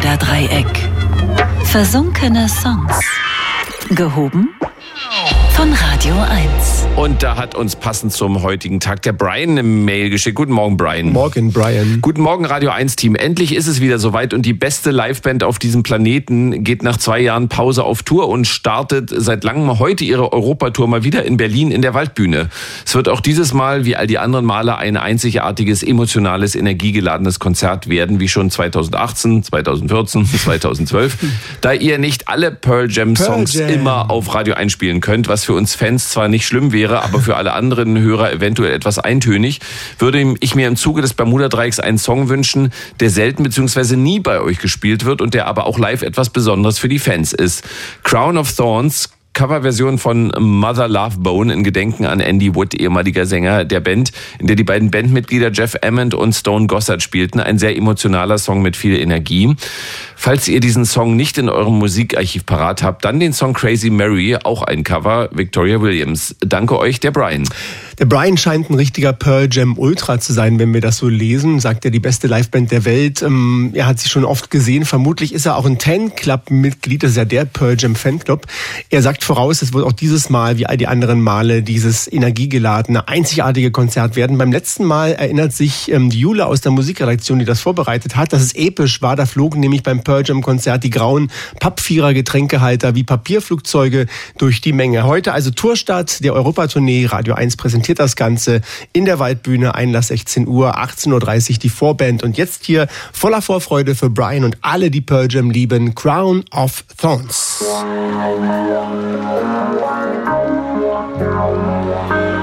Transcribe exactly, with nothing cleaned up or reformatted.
Bermuda-Dreieck. Versunkene Songs. Gehoben von Radio eins. Und da hat uns passend zum heutigen Tag der Brian eine Mail geschickt. Guten Morgen, Brian. Morgen, Brian. Guten Morgen, Radio eins Team. Endlich ist es wieder soweit und die beste Liveband auf diesem Planeten geht nach zwei Jahren Pause auf Tour und startet seit langem heute ihre Europatour mal wieder in Berlin in der Waldbühne. Es wird auch dieses Mal, wie all die anderen Male, ein einzigartiges, emotionales, energiegeladenes Konzert werden, wie schon zweitausendachtzehn, zweitausendvierzehn, zweitausendzwölf. Da ihr nicht alle Pearl Jam Songs Pearl Jam. immer auf Radio eins spielen könnt, was für uns Fans zwar nicht schlimm wäre, aber für alle anderen Hörer eventuell etwas eintönig, würde ich mir im Zuge des Bermuda-Dreiecks einen Song wünschen, der selten bzw. nie bei euch gespielt wird und der aber auch live etwas Besonderes für die Fans ist. Crown of Thorns, Coverversion von Mother Love Bone in Gedenken an Andy Wood, ehemaliger Sänger der Band, in der die beiden Bandmitglieder Jeff Ament und Stone Gossard spielten. Ein sehr emotionaler Song mit viel Energie. Falls ihr diesen Song nicht in eurem Musikarchiv parat habt, dann den Song Crazy Mary, auch ein Cover, Victoria Williams. Danke euch, der Brian. Der Brian scheint ein richtiger Pearl Jam Ultra zu sein, wenn wir das so lesen. Sagt er, die beste Liveband der Welt. Er hat sie schon oft gesehen. Vermutlich ist er auch ein Ten-Club-Mitglied. Das ist ja der Pearl Jam Fanclub. Er sagt voraus, es wird auch dieses Mal, wie all die anderen Male, dieses energiegeladene, einzigartige Konzert werden. Beim letzten Mal erinnert sich die Jule aus der Musikredaktion, die das vorbereitet hat, dass es episch war. Da flogen nämlich beim Pearl Jam Konzert die grauen Pappvierer-Getränkehalter wie Papierflugzeuge durch die Menge. Heute also Tourstart der Europatournee. Radio eins präsentiert das Ganze in der Waldbühne, Einlass sechzehn Uhr, achtzehn Uhr dreißig die Vorband. Und jetzt hier voller Vorfreude für Brian und alle, die Pearl Jam lieben, Crown of Thorns.